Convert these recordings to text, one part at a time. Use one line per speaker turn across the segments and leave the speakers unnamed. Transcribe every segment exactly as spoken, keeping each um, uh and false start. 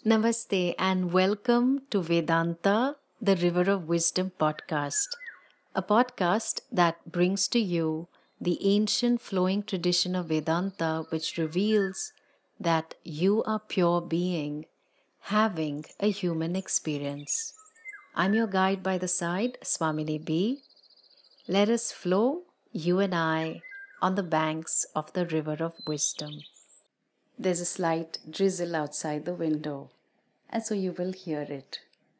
Namaste and welcome to Vedanta, the River of Wisdom podcast, a podcast that brings to you the ancient flowing tradition of Vedanta, which reveals that you are pure being having a human experience. I'm your guide by the side, Swamini B. Let us flow, you and I, on the banks of the River of Wisdom. There's a slight drizzle outside the window, and so you will hear it.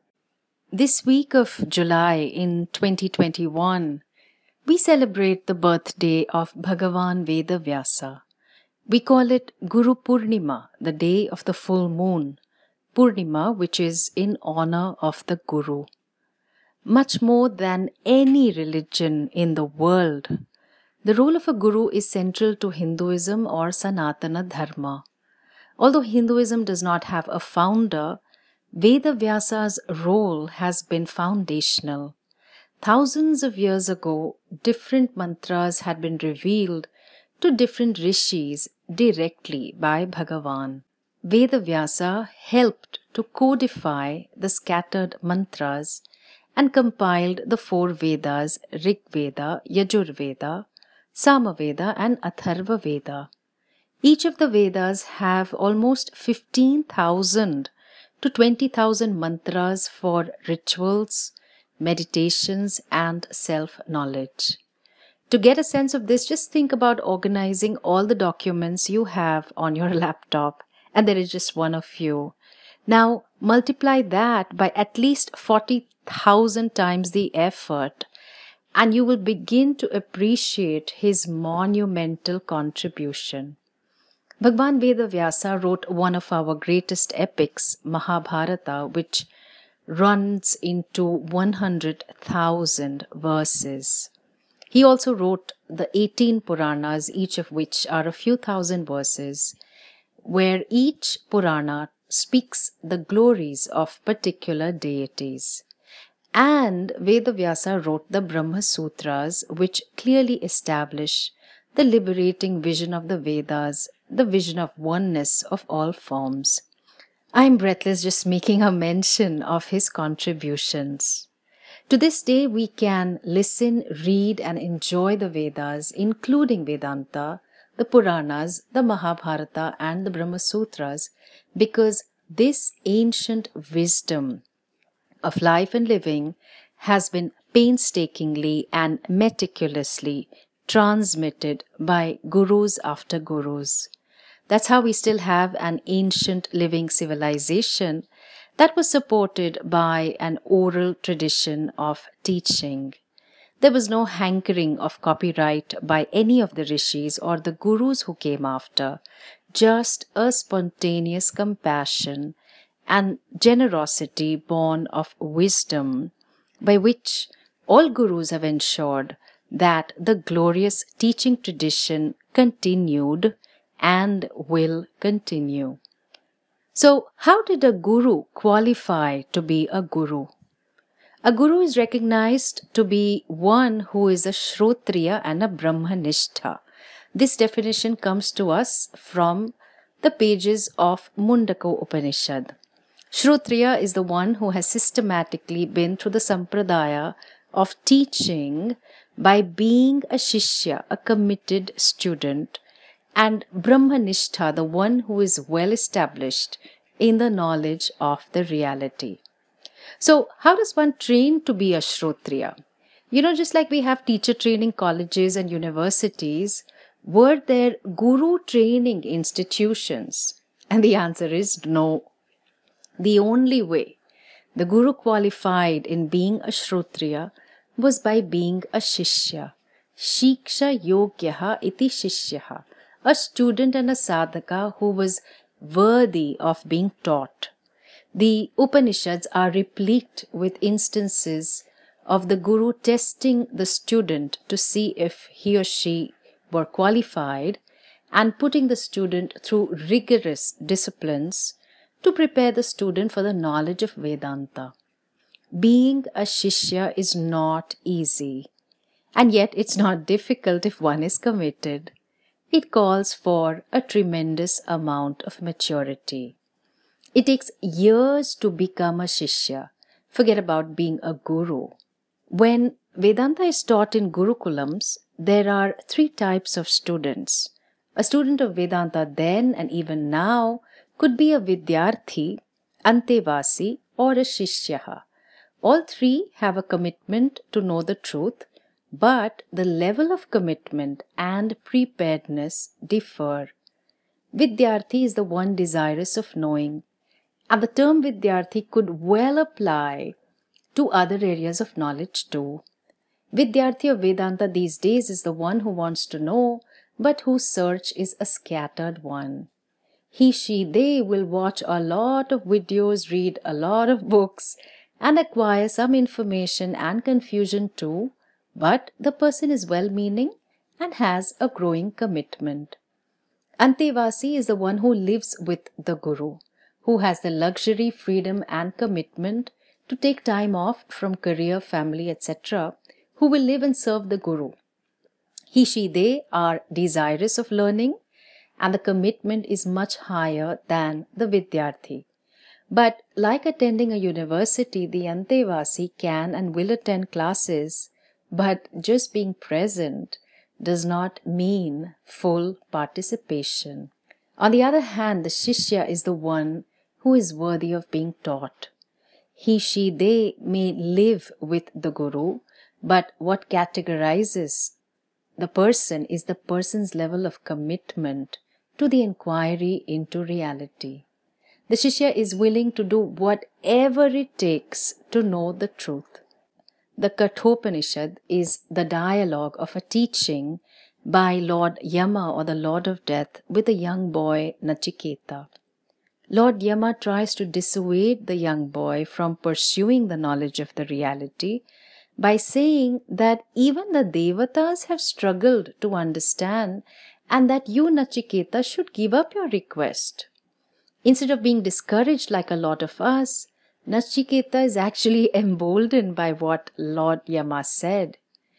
This week of July in twenty twenty-one, we celebrate the birthday of Bhagavan Vedavyasa. We call it Guru Purnima, the day of the full moon, Purnima, which is in honor of the Guru. Much more than any religion in the world, the role of a guru is central to Hinduism or Sanatana Dharma. Although Hinduism does not have a founder, Vedavyasa's role has been foundational. Thousands of years ago, different mantras had been revealed to different rishis directly by Bhagavan. Vedavyasa helped to codify the scattered mantras and compiled the four Vedas, Rig Veda, Yajur Veda, Samaveda and Atharva Veda. Each of the Vedas have almost fifteen thousand to twenty thousand mantras for rituals, meditations, and self-knowledge. To get a sense of this, just think about organizing all the documents you have on your laptop, and there is just one of you. Now, multiply that by at least forty thousand times the effort, and you will begin to appreciate his monumental contribution. Bhagavan Vedavyasa wrote one of our greatest epics, Mahabharata, which runs into one hundred thousand verses. He also wrote the eighteen Puranas, each of which are a few thousand verses, where each Purana speaks the glories of particular deities. And Vedavyasa wrote the Brahma Sutras, which clearly establish the liberating vision of the Vedas, the vision of oneness of all forms. I am breathless just making a mention of his contributions. To this day, we can listen, read, and enjoy the Vedas, including Vedanta, the Puranas, the Mahabharata, and the Brahma Sutras, because this ancient wisdom of life and living has been painstakingly and meticulously transmitted by gurus after gurus. That's how we still have an ancient living civilization that was supported by an oral tradition of teaching. There was no hankering of copyright by any of the rishis or the gurus who came after, just a spontaneous compassion and generosity born of wisdom, by which all gurus have ensured that the glorious teaching tradition continued and will continue. So, how did a guru qualify to be a guru? A guru is recognized to be one who is a Shrotriya and a Brahmanishtha. This definition comes to us from the pages of Mundaka Upanishad. Shrotriya is the one who has systematically been through the sampradaya of teaching by being a shishya, a committed student, and Brahmanishtha, the one who is well established in the knowledge of the reality. So, how does one train to be a Shrotriya? You know, just like we have teacher training colleges and universities, were there guru training institutions? And the answer is no. The only way the guru qualified in being a Shrotriya was by being a Shishya. Shiksha Yogyaha iti Shishyaha, a student and a sadhaka who was worthy of being taught. The Upanishads are replete with instances of the guru testing the student to see if he or she were qualified and putting the student through rigorous disciplines to prepare the student for the knowledge of Vedanta. Being a Shishya is not easy, and yet it's not difficult if one is committed. It calls for a tremendous amount of maturity. It takes years to become a Shishya. Forget about being a guru. When Vedanta is taught in Gurukulams, there are three types of students. A student of Vedanta then and even now could be a Vidyarthi, Antevasi, or a Shishyaha. All three have a commitment to know the truth, but the level of commitment and preparedness differ. Vidyarthi is the one desirous of knowing, and the term Vidyarthi could well apply to other areas of knowledge too. Vidyarthi of Vedanta these days is the one who wants to know, but whose search is a scattered one. He, she, they will watch a lot of videos, read a lot of books, and acquire some information and confusion too, but the person is well-meaning and has a growing commitment. Antevasi is the one who lives with the Guru, who has the luxury, freedom and commitment to take time off from career, family, et cetera, who will live and serve the Guru. He, she, they are desirous of learning, and the commitment is much higher than the Vidyarthi. But like attending a university, the Antevasi can and will attend classes, but just being present does not mean full participation. On the other hand, the Shishya is the one who is worthy of being taught. He, she, they may live with the Guru, but what categorizes the person is the person's level of commitment to the inquiry into reality. The Shishya is willing to do whatever it takes to know the truth. The Kathopanishad is the dialogue of a teaching by Lord Yama, or the Lord of Death, with a young boy Nachiketa. Lord Yama tries to dissuade the young boy from pursuing the knowledge of the reality by saying that even the Devatas have struggled to understand, and that you, Nachiketa, should give up your request. Instead of being discouraged like a lot of us, Nachiketa is actually emboldened by what Lord Yama said.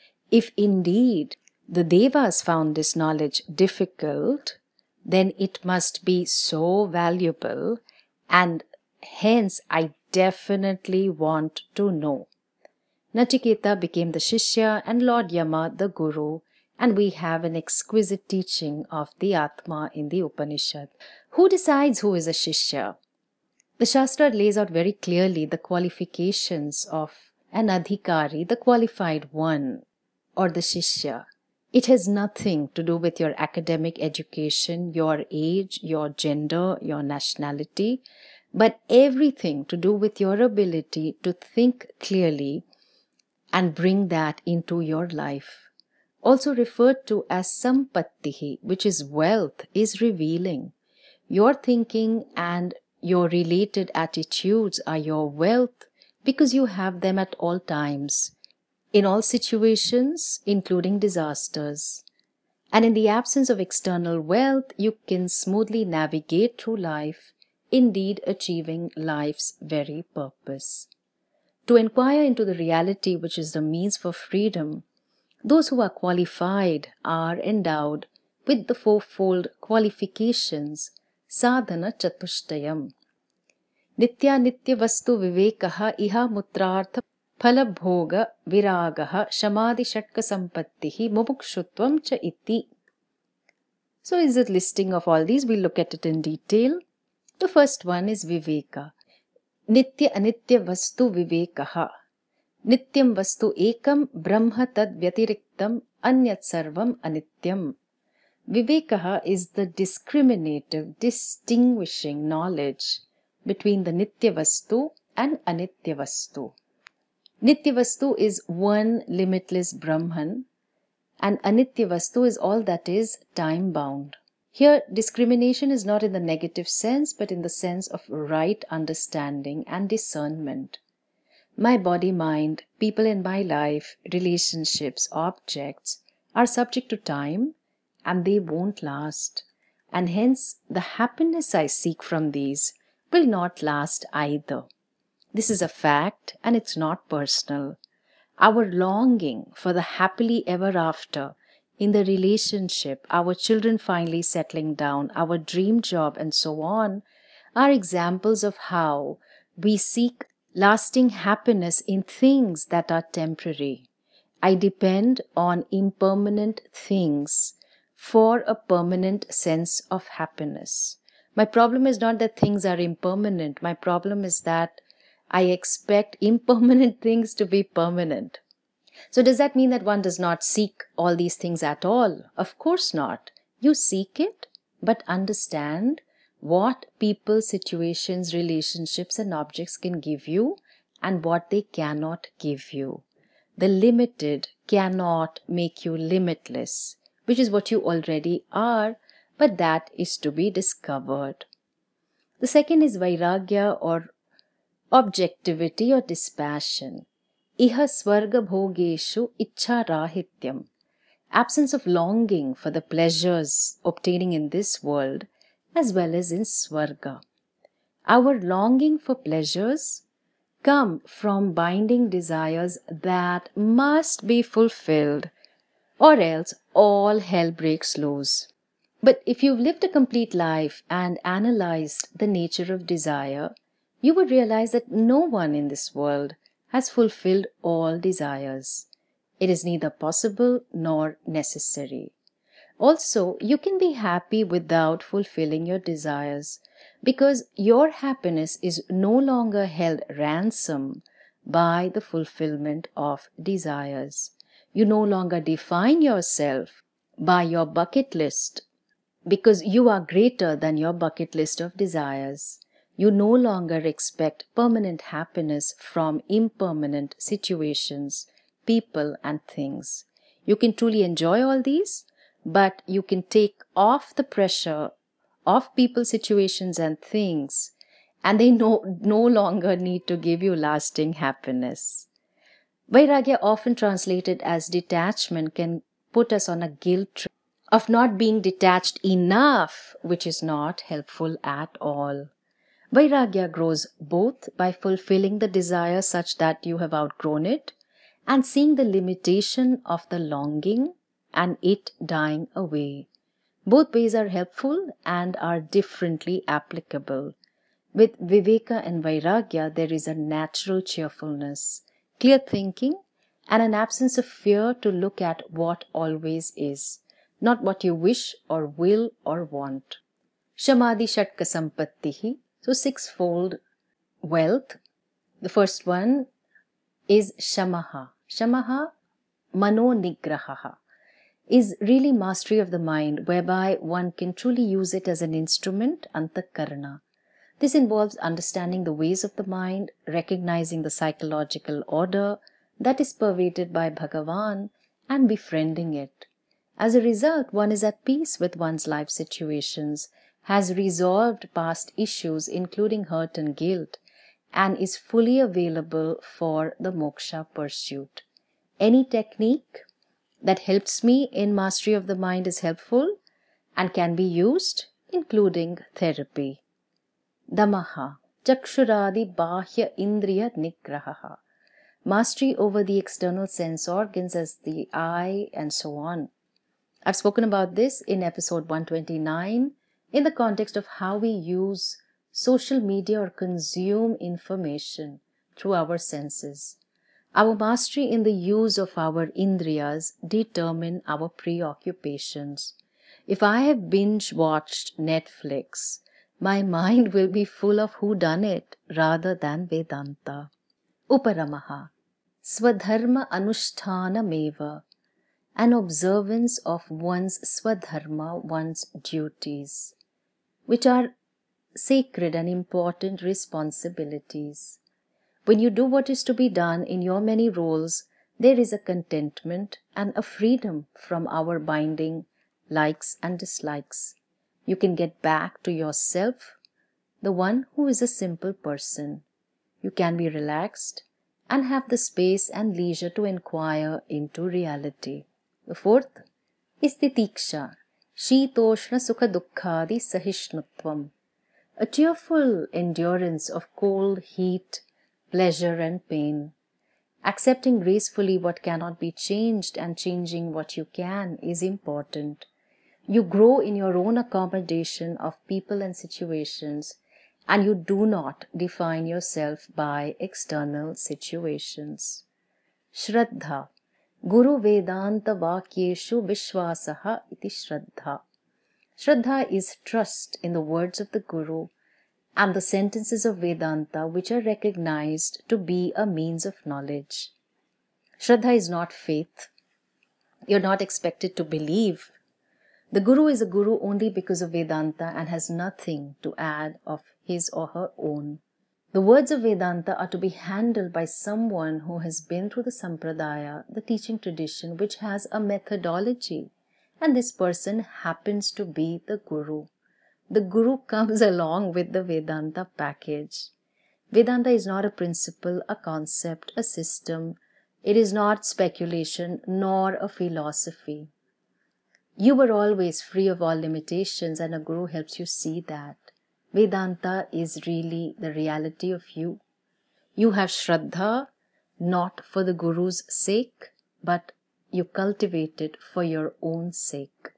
If indeed the Devas found this knowledge difficult, then it must be so valuable, and hence I definitely want to know. Nachiketa became the Shishya and Lord Yama the Guru, and we have an exquisite teaching of the Atma in the Upanishad. Who decides who is a Shishya? The Shastra lays out very clearly the qualifications of an Adhikari, the qualified one, or the Shishya. It has nothing to do with your academic education, your age, your gender, your nationality, but everything to do with your ability to think clearly and bring that into your life. Also referred to as Sampattihi, which is wealth, is revealing. Your thinking and your related attitudes are your wealth because you have them at all times, in all situations, including disasters. And in the absence of external wealth, you can smoothly navigate through life, indeed achieving life's very purpose. To inquire into the reality which is the means for freedom, those who are qualified are endowed with the fourfold qualifications, sadhana chatushtayam. Nitya nitya vastu vivekaha iha mutrartha phalabhoga viragaha shamadhi shatka sampattihi mumukshutvam cha iti. So is it listing of all these? We'll look at it in detail. The first one is viveka. Nitya anitya vastu vivekaha. Nityam vastu ekam brahma tad vyatiriktam anyat sarvam anityam. Vivekaha is the discriminative, distinguishing knowledge between the Nitya Vastu and Anitya Vastu. Nitya Vastu is one limitless Brahman, and Anitya Vastu is all that is time-bound. Here, discrimination is not in the negative sense, but in the sense of right understanding and discernment. My body, mind, people in my life, relationships, objects are subject to time, and they won't last. And hence, the happiness I seek from these will not last either. This is a fact, and it's not personal. Our longing for the happily ever after in the relationship, our children finally settling down, our dream job, and so on, are examples of how we seek lasting happiness in things that are temporary. I depend on impermanent things for a permanent sense of happiness. My problem is not that things are impermanent. My problem is that I expect impermanent things to be permanent. So does that mean that one does not seek all these things at all? Of course not. You seek it, but understand what people, situations, relationships, and objects can give you and what they cannot give you. The limited cannot make you limitless, which is what you already are, but that is to be discovered. The second is vairagya, or objectivity or dispassion. Iha swarga bhogeshu ichha rahityam. Absence of longing for the pleasures obtaining in this world as well as in swarga. Our longing for pleasures come from binding desires that must be fulfilled, or else all hell breaks loose. But if you've lived a complete life and analyzed the nature of desire, you would realize that no one in this world has fulfilled all desires. It is neither possible nor necessary. Also, you can be happy without fulfilling your desires, because your happiness is no longer held ransom by the fulfillment of desires. You no longer define yourself by your bucket list, because you are greater than your bucket list of desires. You no longer expect permanent happiness from impermanent situations, people, and things. You can truly enjoy all these, but you can take off the pressure of people, situations, and things, and they no, no longer need to give you lasting happiness. Vairagya, often translated as detachment, can put us on a guilt trip of not being detached enough, which is not helpful at all. Vairagya grows both by fulfilling the desire such that you have outgrown it and seeing the limitation of the longing and it dying away. Both ways are helpful and are differently applicable. With Viveka and Vairagya, there is a natural cheerfulness, clear thinking, and an absence of fear to look at what always is, not what you wish or will or want. Shamadhi Shatka Sampattihi, so sixfold wealth. The first one is Shamaha. Shamaha, Mano Nigrahaha, is really mastery of the mind, whereby one can truly use it as an instrument, Antakarana. This involves understanding the ways of the mind, recognizing the psychological order that is pervaded by Bhagavan, and befriending it. As a result, one is at peace with one's life situations, has resolved past issues including hurt and guilt, and is fully available for the moksha pursuit. Any technique that helps me in mastery of the mind is helpful and can be used, including therapy. Damaha, Chakshuradi Bahya Indriya Nigraha, mastery over the external sense organs as the eye and so on. I've spoken about this in episode one twenty-nine in the context of how we use social media or consume information through our senses. Our mastery in the use of our indriyas determine our preoccupations. If I have binge-watched Netflix, my mind will be full of whodunit rather than Vedanta. Uparamaha, Swadharma Anushthana-meva, an observance of one's swadharma, one's duties, which are sacred and important responsibilities. When you do what is to be done in your many roles, there is a contentment and a freedom from our binding likes and dislikes. You can get back to yourself, the one who is a simple person. You can be relaxed and have the space and leisure to inquire into reality. The fourth is Titiksha, Shitoshna Sukha Dukkhadi Sahishnutvam, a cheerful endurance of cold, heat, pleasure and pain. Accepting gracefully what cannot be changed and changing what you can is important. You grow in your own accommodation of people and situations and you do not define yourself by external situations. Shraddha. Guru Vedanta Vakyeshu Vishwasaha iti Shraddha. Shraddha is trust in the words of the Guru and the sentences of Vedanta which are recognized to be a means of knowledge. Shraddha is not faith. You're not expected to believe. The Guru is a Guru only because of Vedanta and has nothing to add of his or her own. The words of Vedanta are to be handled by someone who has been through the Sampradaya, the teaching tradition, which has a methodology, and this person happens to be the Guru. The Guru comes along with the Vedanta package. Vedanta is not a principle, a concept, a system. It is not speculation nor a philosophy. You were always free of all limitations, and a Guru helps you see that. Vedanta is really the reality of you. You have Shraddha not for the Guru's sake, but you cultivate it for your own sake.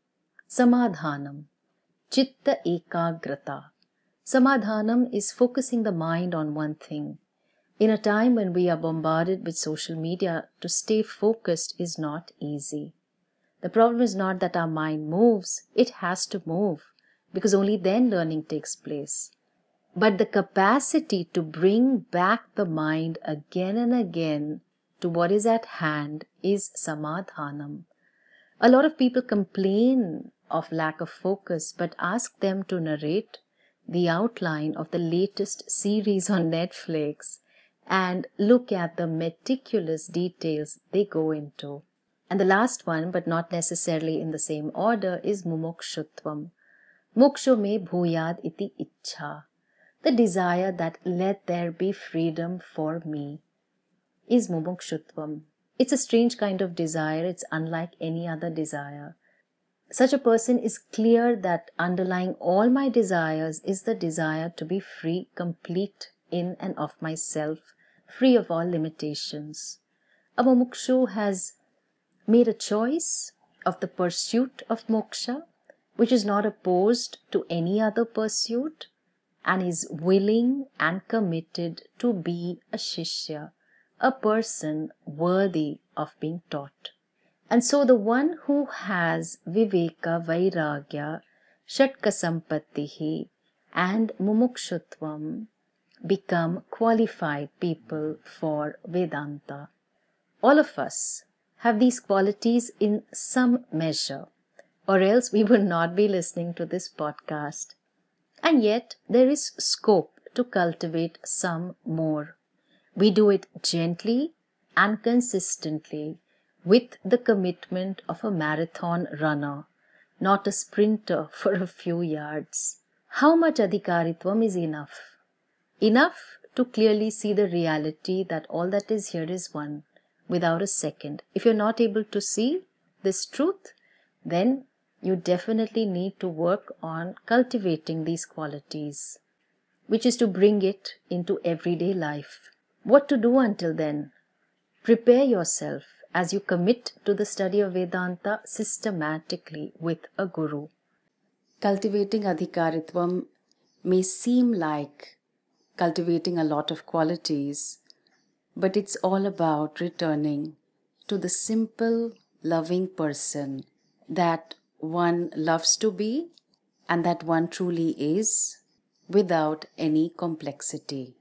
Samadhanam. Chitta ekagrata. Samadhanam is focusing the mind on one thing. In a time when we are bombarded with social media, to stay focused is not easy. The problem is not that our mind moves, it has to move, because only then learning takes place. But the capacity to bring back the mind again and again to what is at hand is samadhanam. A lot of people complain of lack of focus, but ask them to narrate the outline of the latest series on Netflix and look at the meticulous details they go into. And the last one, but not necessarily in the same order, is mumukshutvam. Moksho me bhuyad iti ichha. The desire that let there be freedom for me is mumukshutvam. It's a strange kind of desire. It's unlike any other desire. Such a person is clear that underlying all my desires is the desire to be free, complete in and of myself, free of all limitations. A mumukshu has made a choice of the pursuit of moksha, which is not opposed to any other pursuit, and is willing and committed to be a shishya, a person worthy of being taught. And so the one who has viveka, vairagya, shatka sampattihi and mumukshutvam become qualified people for Vedanta. All of us have these qualities in some measure, or else we would not be listening to this podcast. And yet there is scope to cultivate some more. We do it gently and consistently with the commitment of a marathon runner, not a sprinter for a few yards. How much adhikaritvam is enough? Enough to clearly see the reality that all that is here is one, without a second. If you're not able to see this truth, then you definitely need to work on cultivating these qualities, which is to bring it into everyday life. What to do until then? Prepare yourself as you commit to the study of Vedanta systematically with a Guru. Cultivating adhikaritvam may seem like cultivating a lot of qualities, but it's all about returning to the simple, loving person that one loves to be and that one truly is, without any complexity.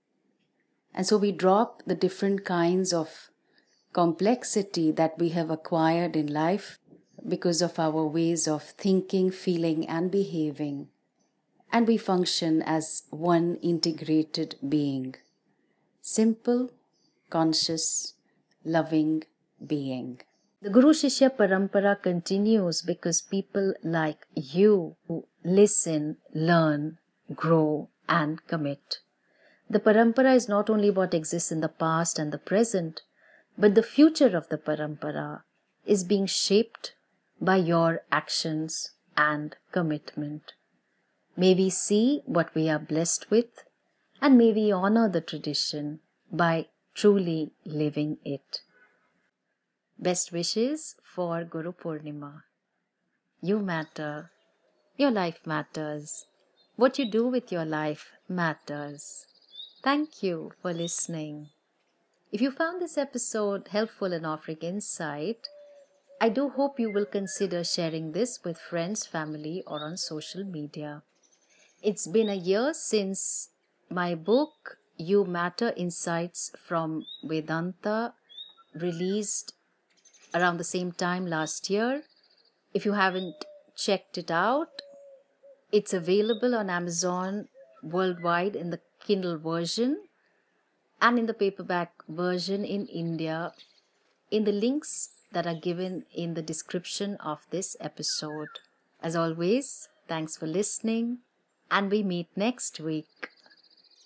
And so we drop the different kinds of complexity that we have acquired in life because of our ways of thinking, feeling, and behaving, and we function as one integrated being. Simple, conscious, loving being. The Guru Shishya Parampara continues because people like you who listen, learn, grow, and commit. The Parampara is not only what exists in the past and the present, but the future of the Parampara is being shaped by your actions and commitment. May we see what we are blessed with, and may we honor the tradition by truly living it. Best wishes for Guru Purnima. You matter. Your life matters. what you do with your life matters. Thank you for listening. If you found this episode helpful and offering insight, I do hope you will consider sharing this with friends, family, or on social media. It's been a year since my book, You Matter Insights from Vedanta, released around the same time last year. If you haven't checked it out, it's available on Amazon worldwide in the Kindle version and in the paperback version in India in the links that are given in the description of this episode. As always, thanks for listening, and we meet next week.